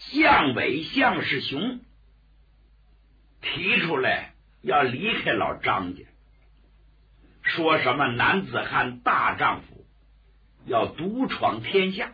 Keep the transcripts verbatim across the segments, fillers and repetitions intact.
向伟、向世雄提出来要离开老张家，说什么男子汉大丈夫要独闯天下。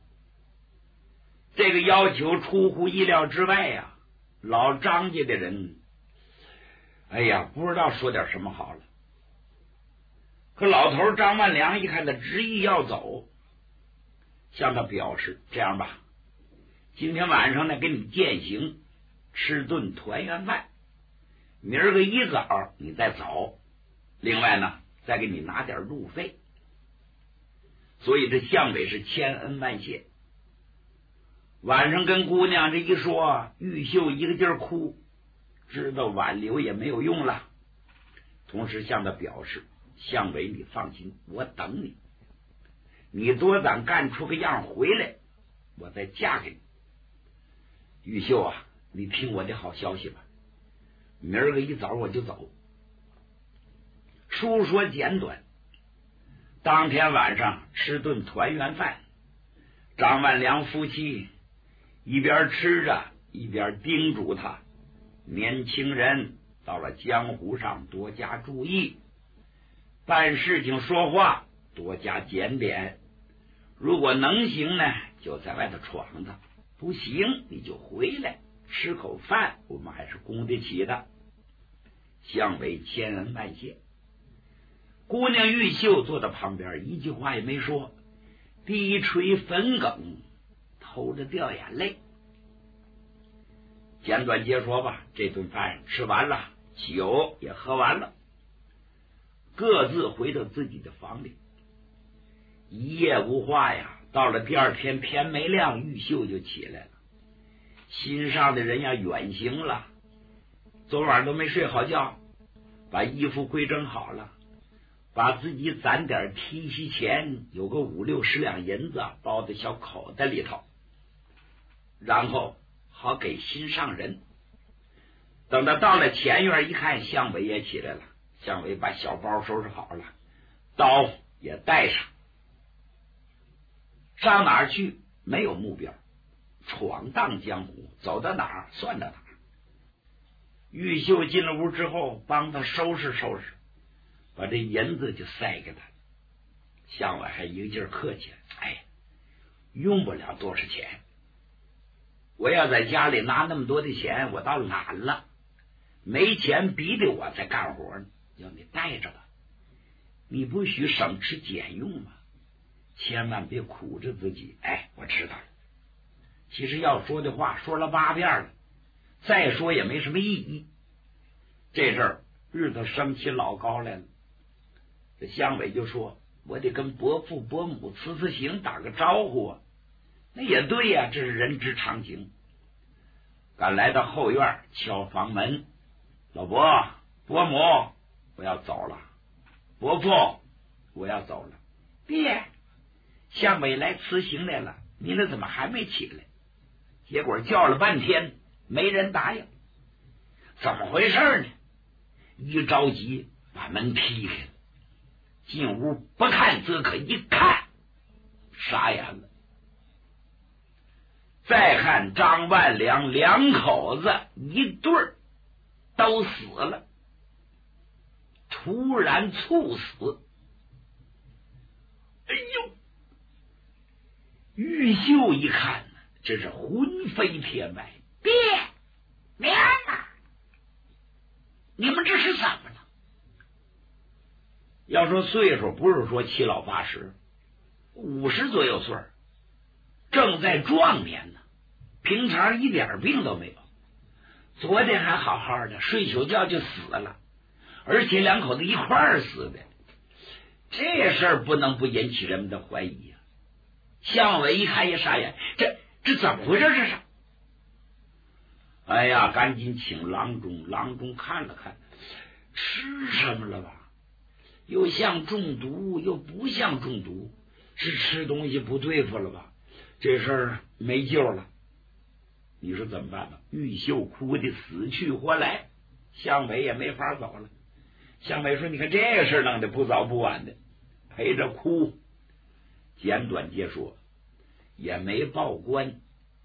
这个要求出乎意料之外呀、啊，老张家的人哎呀不知道说点什么好了。可老头张万良一看他执意要走，向他表示这样吧，今天晚上呢给你饯行，吃顿团圆饭，明儿个一早你再走，另外呢再给你拿点路费。所以这向伟是千恩万谢。晚上跟姑娘这一说，玉秀一个劲儿哭，知道挽留也没有用了，同时向他表示，向伟你放心，我等你，你多攒干出个样回来，我再嫁给你。玉秀啊，你听我的好消息吧，明儿个一早我就走。书说简短，当天晚上吃顿团圆饭，张万良夫妻一边吃着一边叮嘱他，年轻人到了江湖上多加注意，办事情说话多加检点，如果能行呢就在外头闯荡，不行你就回来吃口饭，我们还是供得起的。向伟千恩万谢。姑娘玉秀坐在旁边一句话也没说，低垂粉梗，偷着掉眼泪。简短接说吧，这顿饭吃完了，酒也喝完了，各自回到自己的房里，一夜无话呀。到了第二天天没亮，玉秀就起来了，心上的人呀远行了，昨晚都没睡好觉，把衣服归整好了，把自己攒点提息钱，有个五六十两银子包在小口袋里头，然后好给心上人。等他到了前院一看，向伟也起来了，向伟把小包收拾好了，刀也带上，上哪儿去没有目标，闯荡江湖，走到哪儿算到哪儿。玉秀进了屋之后帮他收拾收拾，把这银子就塞给他。向伟还一个劲儿客气，哎，用不了多少钱，我要在家里拿那么多的钱我倒懒了，没钱逼得我在干活呢，要你带着吧，你不许省吃俭用嘛，千万别苦着自己。哎，我知道了，其实要说的话说了八遍了，再说也没什么意义。这阵儿日子升起老高来了，这向伟就说，我得跟伯父伯母辞辞行，打个招呼啊。那也对呀、啊，这是人之常情。赶来到后院敲房门，老伯伯母我要走了，伯父我要走了。爹，向伟来辞行来了，你那怎么还没起来？结果叫了半天没人答应，怎么回事呢？一着急把门踢开了，进屋不看则可，一看傻眼了。再看张万良两口子一对儿都死了，突然猝死。哎呦！玉秀一看呢，这是魂飞天外。爹娘啊，你们这是怎么了？要说岁数不是说七老八十，五十左右岁，正在壮年呢，平常一点病都没有，昨天还好好的，睡宿觉就死了，而且两口子一块儿死的，这事儿不能不引起人们的怀疑呀、啊。向伟一看也傻眼，这这怎么回事？这是？哎呀，赶紧请郎中，郎中看了看，吃什么了吧？又像中毒，又不像中毒，是吃东西不对付了吧？这事儿没救了。你说怎么办呢？玉秀哭的死去活来，向伟也没法走了。向伟说：“你看这个事儿弄得不早不晚的，陪着哭。”简短接说，也没报官，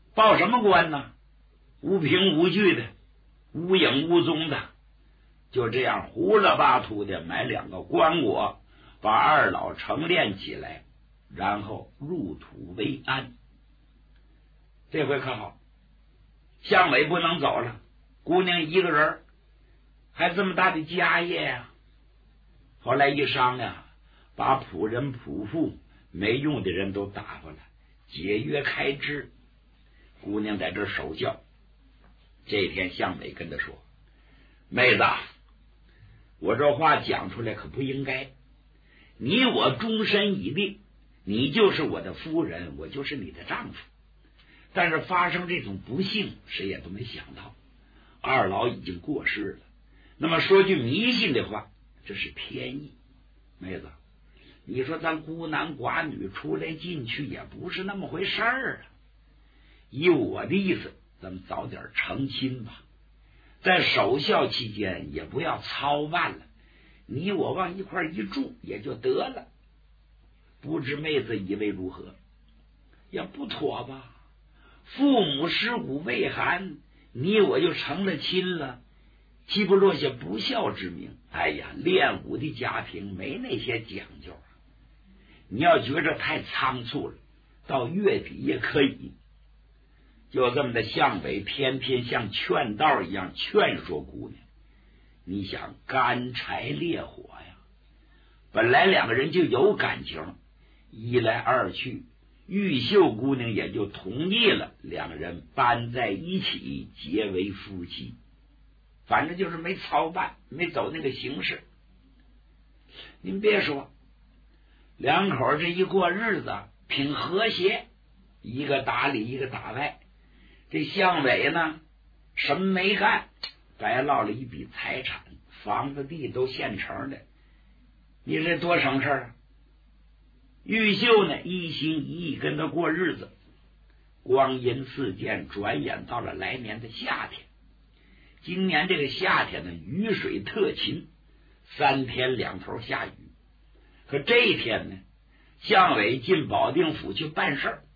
报什么官呢？无凭无据的，无影无踪的，就这样胡了八涂的买两个棺椁，把二老成殓起来，然后入土为安。这回可好，向伟不能走了，姑娘一个人，还这么大的家业呀、啊。后来一商量，把仆人仆妇没用的人都打发了，节约开支，姑娘在这守孝。这天向伟跟他说：妹子，我这话讲出来可不应该，你我终身已定，你就是我的夫人，我就是你的丈夫。但是发生这种不幸，谁也都没想到，二老已经过世了。那么说句迷信的话，这是偏意。妹子，你说咱孤男寡女出来进去也不是那么回事儿啊。以我的意思，咱们早点成亲吧，在守孝期间也不要操办了，你我往一块一住也就得了。不知妹子以为如何？也不妥吧，父母尸骨未寒，你我就成了亲了，岂不落下不孝之名？哎呀，练武的家庭没那些讲究啊！你要觉着太仓促了，到月底也可以。就这么的，向北偏偏像劝道一样劝说姑娘。你想干柴烈火呀，本来两个人就有感情，一来二去，玉秀姑娘也就同意了，两个人搬在一起结为夫妻。反正就是没操办，没走那个形式。您别说，两口这一过日子挺和谐，一个打里一个打外。这向伟呢，什么没干，白落了一笔财产，房子地都现成的，你这多省事啊！玉秀呢，一心一意跟他过日子。光阴似箭，转眼到了来年的夏天。今年这个夏天呢，雨水特勤，三天两头下雨。可这一天呢，向伟进保定府去办事儿，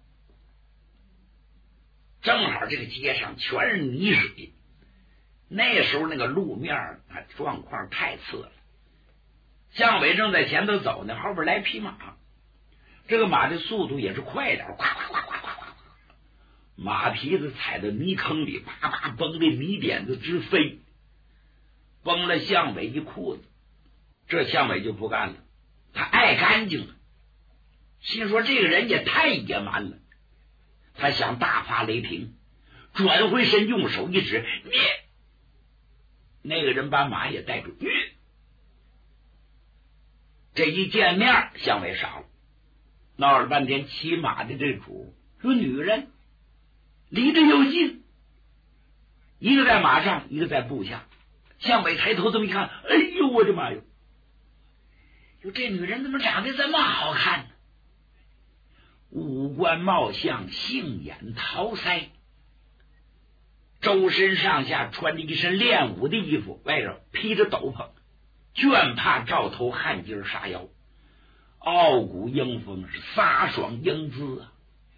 正好这个街上全是泥水。那时候那个路面啊，状况太次了。向伟正在前头走呢，后边来匹马，这个马的速度也是快点，呱呱呱呱呱呱，马蹄子踩到泥坑里，啪啪崩的泥点子直飞，崩了向伟一裤子。这向伟就不干了，他爱干净了，心说这个人也太野蛮了。他想大发雷霆，转回身用手一指，你那个人把马也带住，你这一见面，向伟傻了，闹了半天，骑马的这主说女人离着又近，一个在马上，一个在部下。向伟抬头这么一看，哎呦我的妈哟！哟，这女人怎么长得这么好看呢？五官貌相，杏眼桃腮，周身上下穿着一身练武的衣服，外头披着斗篷，绢帕罩头，汗巾纱腰，傲骨英风，是飒爽英姿啊！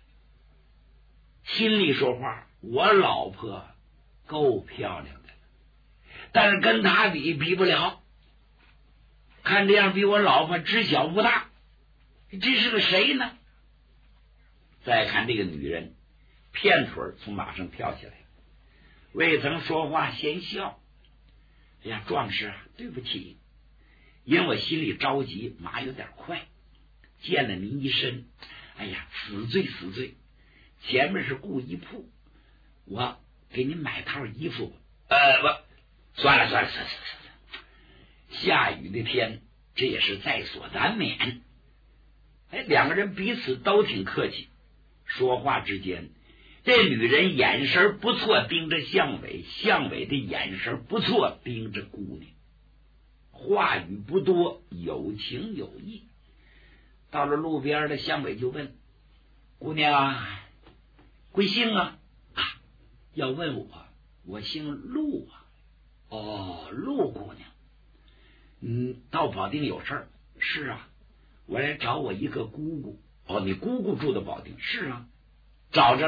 心里说话，我老婆够漂亮的，但是跟她比比不了。看这样，比我老婆只小不大，这是个谁呢？再看这个女人，片腿从马上跳下来，未曾说话先笑。哎呀，壮士啊，对不起，因为我心里着急，马有点快，见了您一身，哎呀，死罪死罪。前面是顾一铺，我给您买套衣服吧。呃，我算了算了算了算了，下雨的天，这也是在所难免。哎，两个人彼此都挺客气，说话之间，这女人眼神不错，盯着向伟；向伟的眼神不错，盯着姑娘。话语不多，有情有义。到了路边的向伟就问姑娘啊，贵姓啊？啊，要问我，我姓陆啊。哦，陆姑娘，嗯，到保定有事儿？是啊，我来找我一个姑姑。哦，你姑姑住的保定？是啊，找着了吗？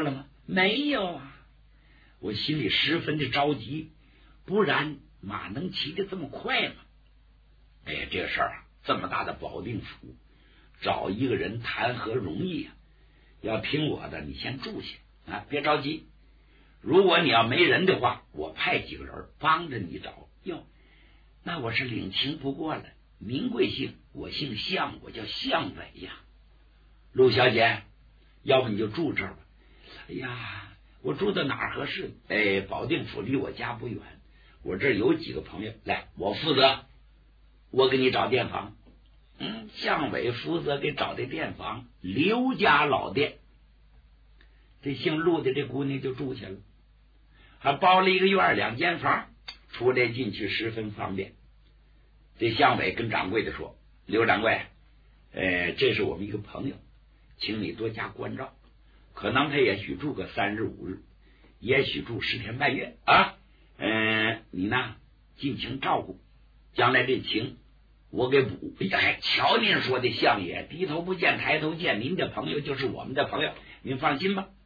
没有啊，我心里十分的着急，不然马能骑得这么快吗？哎呀，这个事儿啊，这么大的保定府，找一个人谈何容易啊！要听我的，你先住下啊，别着急。如果你要没人的话，我派几个人帮着你找。哟，那我是领情不过了。名贵姓，我姓向，我叫向伟呀。陆小姐，要不你就住这儿吧。哎呀，我住到哪儿合适？哎，保定府离我家不远，我这儿有几个朋友，来，我负责，我给你找店房。嗯，向伟负责给找的店房，刘家老店。这姓陆的这姑娘就住下了，还包了一个院两间房，出来进去十分方便。这向伟跟掌柜的说：“刘掌柜，呃，这是我们一个朋友，请你多加关照。可能他也许住个三日五日，也许住十天半月啊。嗯、呃，你呢尽情照顾，将来这情我给补。哎呀，瞧您说的，相爷低头不见抬头见，您的朋友就是我们的朋友，您放心吧。”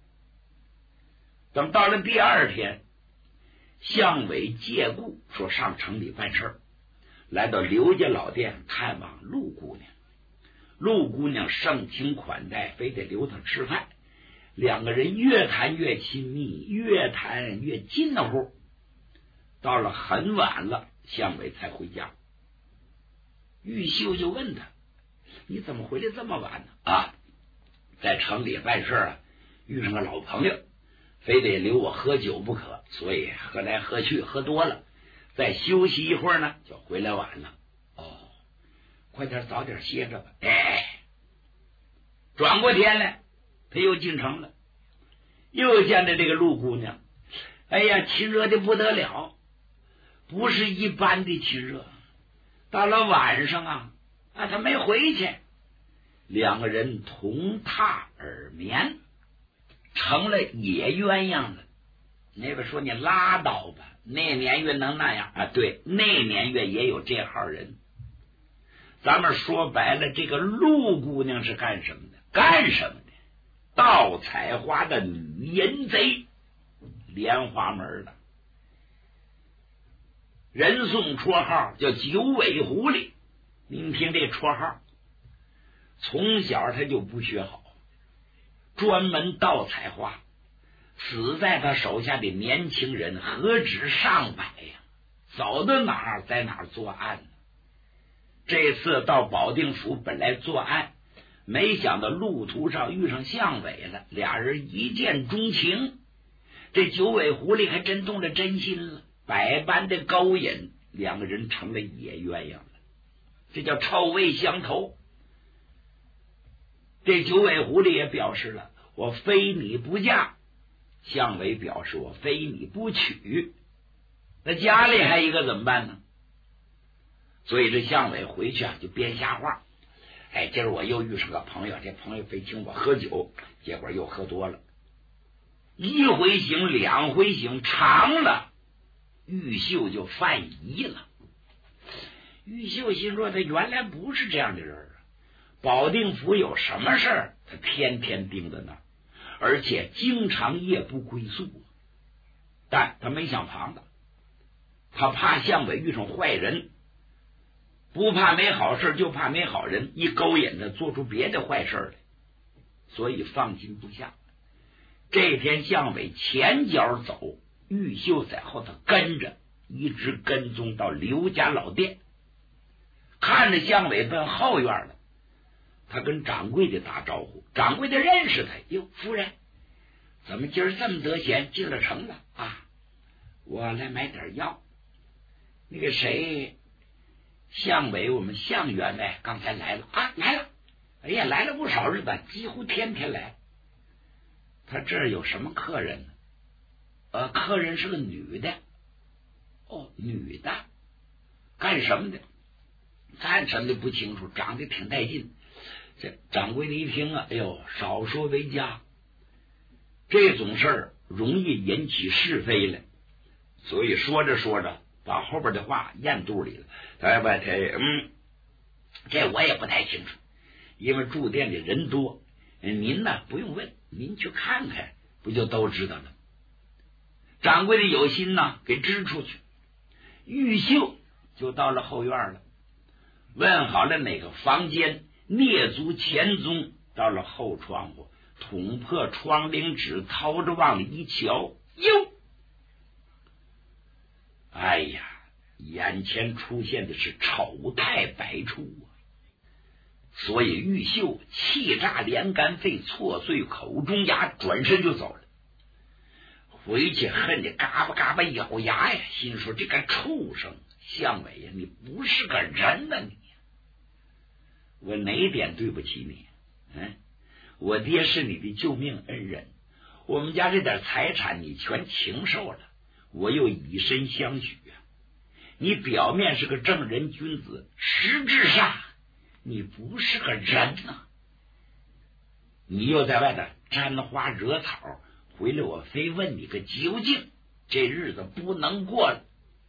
等到了第二天，向伟借故说上城里办事儿。来到刘家老店看望陆姑娘，陆姑娘盛情款待，非得留她吃饭。两个人越谈越亲密，越谈越近乎乎。到了很晚了，向伟才回家。玉秀就问他：“你怎么回来这么晚呢？”啊，在城里办事啊，遇上个老朋友，非得留我喝酒不可，所以喝来喝去，喝多了。再休息一会儿呢，就回来晚了。哦，快点早点歇着吧。哎，转过天来，他又进城了，又见着这个陆姑娘。哎呀，亲热的不得了，不是一般的亲热。到了晚上啊，啊，他没回去，两个人同榻而眠，成了野鸳鸯了。那个说你拉倒吧，那年月能那样啊？对，那年月也有这号人。咱们说白了，这个陆姑娘是干什么的？干什么的？盗采花的女淫贼，莲花门的。人送绰号叫九尾狐狸。您听这绰号，从小他就不学好，专门盗采花。死在他手下的年轻人何止上百呀，走到哪儿在哪儿作案呢。这次到保定府本来作案，没想到路途上遇上向伟了，俩人一见钟情，这九尾狐狸还真动了真心了，百般的勾引，两个人成了野鸳鸯了，这叫臭味相投。这九尾狐狸也表示了，我非你不嫁。向伟表示我非你不娶，那家里还一个怎么办呢？所以这向伟回去啊就编瞎话。哎，今儿我又遇上个朋友，这朋友非请我喝酒，结果又喝多了，一回行两回行，长了玉秀就犯疑了。玉秀心说他原来不是这样的人啊，保定府有什么事儿他天天盯着那儿，而且经常夜不归宿。但他没想旁的，他怕向伟遇上坏人，不怕没好事，就怕没好人一勾引他做出别的坏事来，所以放心不下。这天向伟前脚走，玉秀在后头跟着，一直跟踪到刘家老店。看着向伟奔后院了，他跟掌柜的打招呼，掌柜的认识他，哟，夫人，怎么今儿这么得闲，进了城了啊？我来买点药。那个谁，向伟，我们向员外刚才来了啊，来了。哎呀，来了不少日子，几乎天天来。他这儿有什么客人呢？呃，客人是个女的。哦，女的，干什么的？干什么的不清楚，长得挺带劲。这掌柜的一听啊，哎呦，少说为佳，这种事儿容易引起是非来，所以说着说着，把后边的话咽肚里了。哎不，这嗯，这我也不太清楚，因为住店里人多，您呢不用问，您去看看不就都知道了？掌柜的有心呐，给支出去。玉秀就到了后院了，问好了哪个房间，蹑足前踪，到了后窗户，捅破窗棂纸，掏着往里一瞧，哟，哎呀，眼前出现的是丑态百出啊！所以玉秀气炸连肝肺，挫碎口中牙，转身就走了。回去恨得嘎巴嘎巴咬牙呀，心说这个畜生向伟呀，你不是个人呐你！我哪点对不起你？嗯，我爹是你的救命恩人，我们家这点财产你全禽兽了，我又以身相许啊！你表面是个正人君子，实质上你不是个人呐！你又在外头沾花惹草，回来我非问你个究竟，这日子不能过了。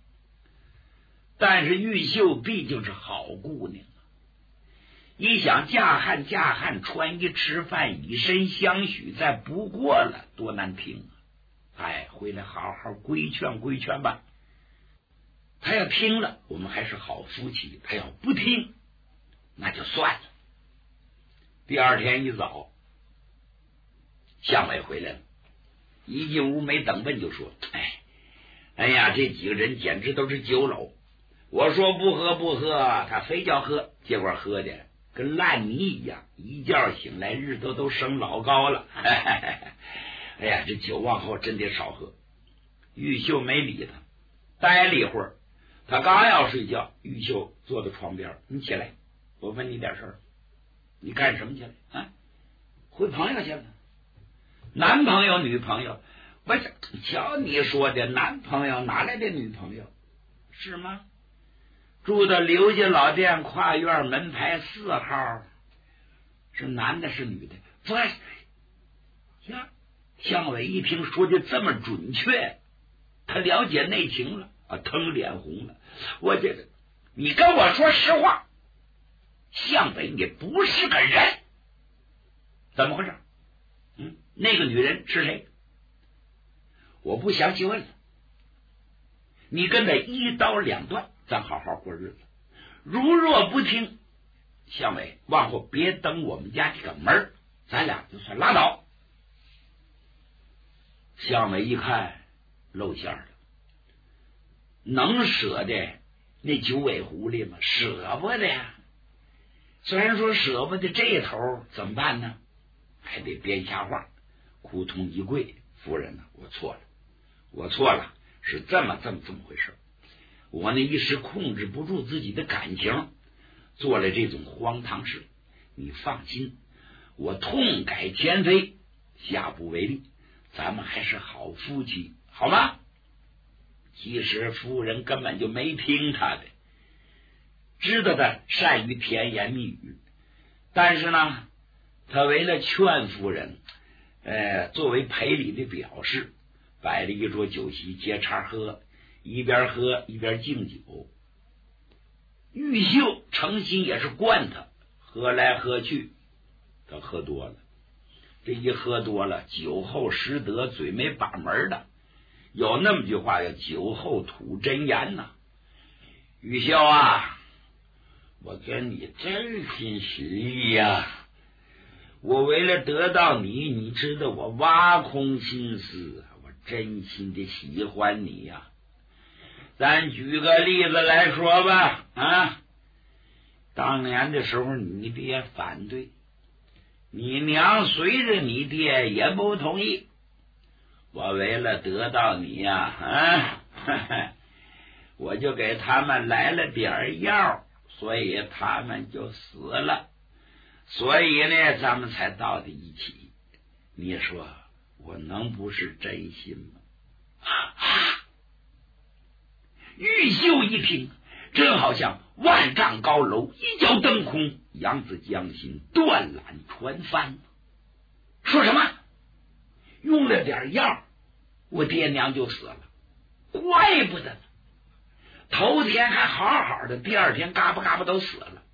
但是玉秀毕竟是好姑娘啊，一想嫁汉嫁汉，穿衣吃饭，以身相许，再不过了，多难听啊！哎，回来好好规劝规劝吧。他要听了，我们还是好夫妻；他要不听，那就算了。第二天一早，向伟回来了，一进屋没等问就说：“哎，哎呀，这几个人简直都是酒篓！我说不喝不喝，他非叫喝，结果喝的跟烂泥一样，一觉醒来日头都升老高了。哎呀，这酒往后真得少喝。”玉秀没理他，待了一会儿，他刚要睡觉，玉秀坐在床边：“你起来，我问你点事儿，你干什么去了？啊，回朋友去了。男朋友女朋友？不是，瞧你说的，男朋友哪来的女朋友？是吗？住的刘家老店跨院门牌四号，是男的是女的？不是呀。向伟一听说的这么准确，他了解内情了啊，腾脸红了。我觉得你跟我说实话，向伟你不是个人，怎么回事？嗯，那个女人是谁？我不详细问了，你跟他一刀两断，咱好好过日子。如若不听，向伟往后别登我们家这个门，咱俩就算拉倒。向伟一看露馅了，能舍得那九尾狐狸吗？舍不得呀。虽然说舍不得这头，怎么办呢？还得编瞎话，扑通一跪：“夫人呢、啊，我错了，我错了，是这么这么这么回事。我呢一时控制不住自己的感情，做了这种荒唐事。你放心，我痛改前非，下不为例。咱们还是好夫妻，好吗？”其实夫人根本就没听他的，知道他善于甜言蜜语，但是呢，他为了劝夫人，呃，作为赔礼的表示，摆了一桌酒席接茬喝，一边喝一边敬酒。玉秀诚心也是惯他，喝来喝去，他喝多了。这一喝多了，酒后失德，嘴没把门的。有那么句话叫酒后吐真言呐、啊。玉秀啊，我跟你真心实意呀、啊，我为了得到你，你知道我挖空心思，我真心的喜欢你呀、啊。咱举个例子来说吧，啊，当年的时候你爹反对，你娘随着你爹也不同意，我为了得到你呀、啊，啊，我就给他们来了点药，所以他们就死了，所以呢，咱们才到的一起。你说我能不是真心吗？啊！玉秀一听，真好像万丈高楼一脚蹬空，扬子江心，断缆船翻。说什么？用了点药，我爹娘就死了，怪不得头天还好好的，第二天嘎巴嘎巴都死了。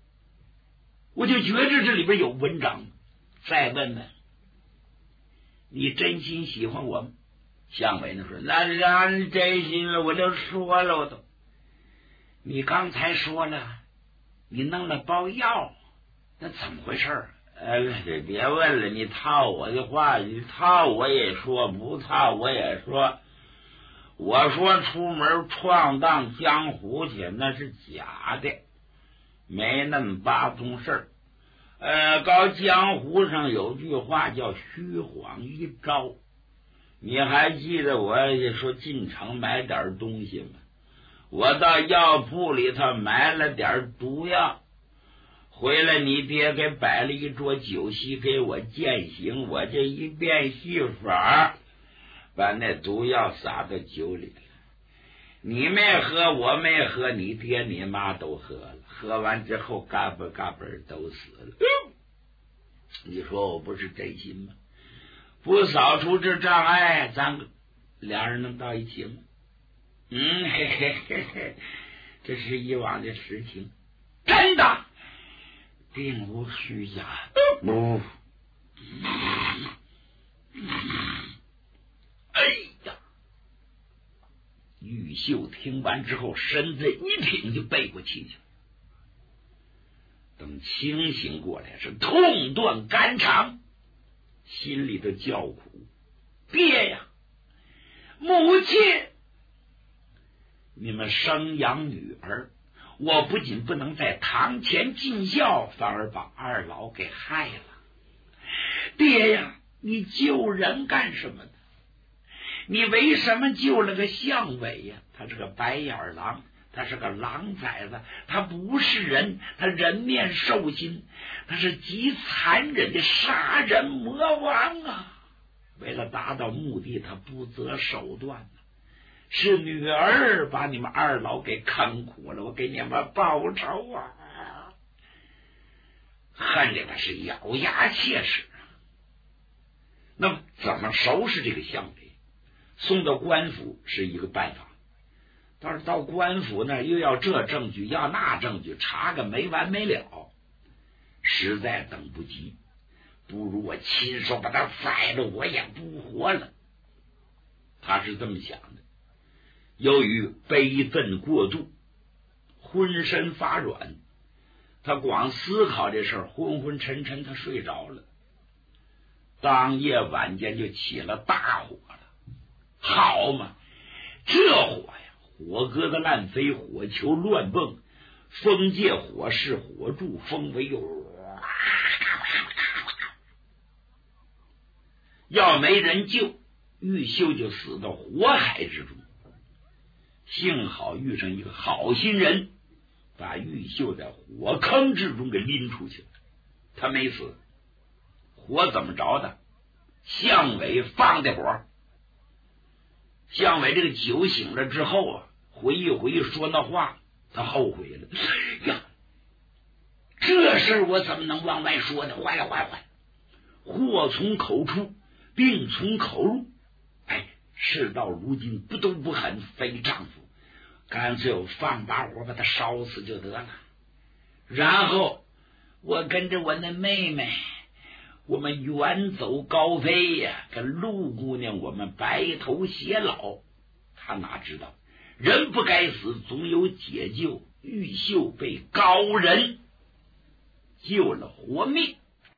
我就觉着这里边有文章。再问问， 你真心喜欢我吗？向伟呢说，那让你真心了，我就说了，我都。你刚才说了，你弄了包药，那怎么回事？哎，别问了，你套我的话，你套我也说，不套我也说。我说出门闯荡江湖去，那是假的，没那么八宗事儿。呃，搞江湖上有句话叫虚晃一招。你还记得我说进城买点东西吗？我到药铺里头买了点毒药，回来你爹给摆了一桌酒席给我饯行，我这一变戏法，把那毒药撒到酒里了。你没喝，我没喝，你爹你妈都喝了，喝完之后嘎嘣嘎嘣都死了。嗯、你说我不是真心吗？不扫除这障碍，咱俩人能到一起吗？嗯，嘿嘿嘿嘿，这是以往的事情，真的，并无虚假。不、嗯，哎呀！玉秀听完之后，身子一挺就背过气去了。等清醒过来，是痛断肝肠，心里头叫苦：爹呀，母亲！你们生养女儿，我不仅不能在堂前尽孝，反而把二老给害了。爹呀，你救人干什么呢？你为什么救了个向伟呀？他是个白眼狼，他是个狼崽子，他不是人，他人面兽心，他是极残忍的杀人魔王啊！为了达到目的，他不择手段。是女儿把你们二老给坑苦了，我给你们报仇啊！恨的他是咬牙切齿。那么怎么收拾这个向伟？送到官府是一个办法，但是到官府那又要这证据要那证据，查个没完没了，实在等不及，不如我亲手把他宰了，我也不活了。他是这么想的。由于悲愤过度，浑身发软，他光思考这事儿，昏昏沉沉，他睡着了。当夜晚间就起了大火了。好嘛，这火呀，火疙瘩乱飞，火球乱蹦，风借火势，火助风为，要没人救，玉秀就死到火海之中。幸好遇上一个好心人，把玉秀在火坑之中给拎出去了，他没死。火怎么着的？向伟放的火。向伟这个酒醒了之后啊，回忆回忆说那话，他后悔了。哎呀，这事我怎么能往外说呢？坏了坏了坏了！祸从口出，病从口入。哎，事到如今，不都不肯非丈夫，干脆我放把火把他烧死就得了。然后我跟着我那妹妹，我们远走高飞呀，跟陆姑娘我们白头偕老。他哪知道人不该死，总有解救。玉秀被高人救了活命。